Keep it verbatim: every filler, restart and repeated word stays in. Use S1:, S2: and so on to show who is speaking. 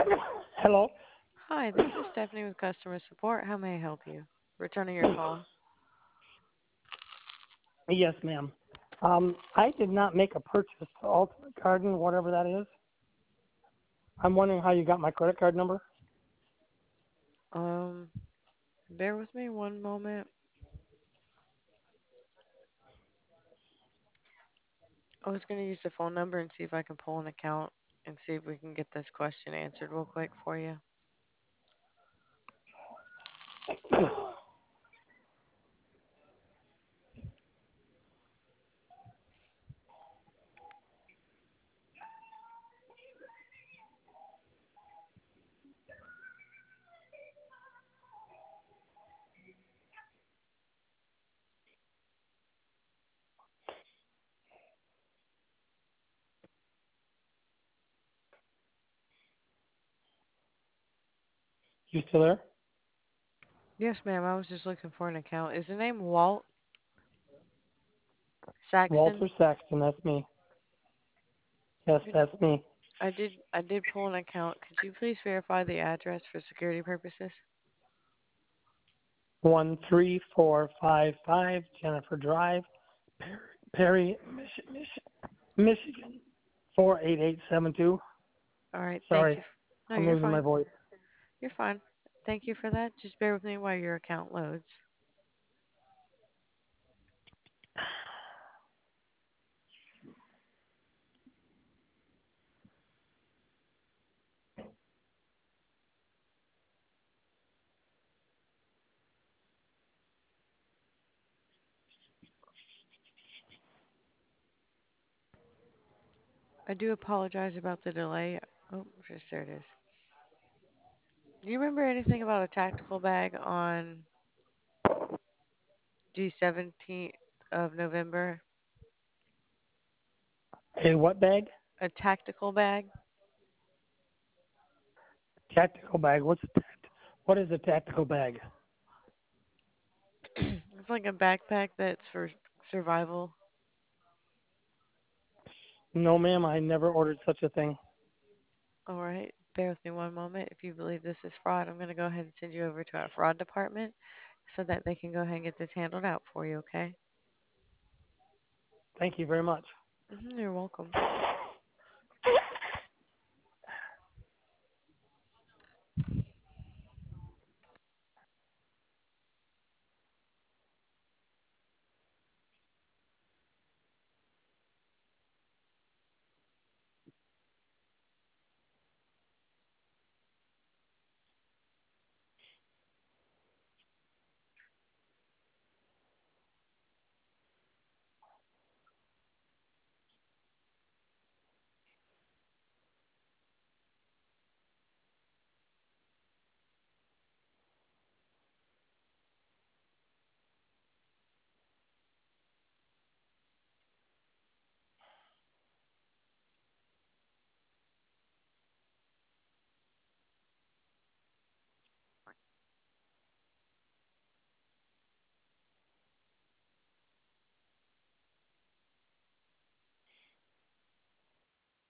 S1: Hello?
S2: Hi, this is Stephanie with customer support. How may I help you? Returning your call.
S1: Yes, ma'am. Um, I did not make a purchase to Ultimate Garden, whatever that is. I'm wondering how you got my credit card number.
S2: Um, bear with me one moment. I was going to use the phone number and see if I can pull an account and see if we can get this question answered real quick for you.
S1: You still there?
S2: Yes, ma'am. I was just looking for an account. Is the name Walt Saxton?
S1: Walter Saxton, that's me. Yes,
S2: Good.
S1: that's me.
S2: I did. I did pull an account. Could you please verify the address for security purposes?
S1: One three four five five Jennifer Drive, Perry, Michigan, Michigan, four eight eight seven two.
S2: All right. Thank
S1: Sorry,
S2: you. No,
S1: I'm
S2: you're
S1: losing my
S2: fine.
S1: voice.
S2: You're fine. Thank you for that. Just bear with me while your account loads. I do apologize about the delay. Oh, just there it is. Do you remember anything about a tactical bag on the seventeenth of November?
S1: A what bag?
S2: A tactical bag?
S1: Tactical bag. What's a tact? What is a tactical bag?
S2: It's like a backpack that's for survival.
S1: No, ma'am. I never ordered such a thing.
S2: All right, bear with me one moment. If you believe this is fraud, I'm going to go ahead and send you over to our fraud department so that they can go ahead and get this handled out for you, okay?
S1: Thank you very much.
S2: Hmm, you're welcome.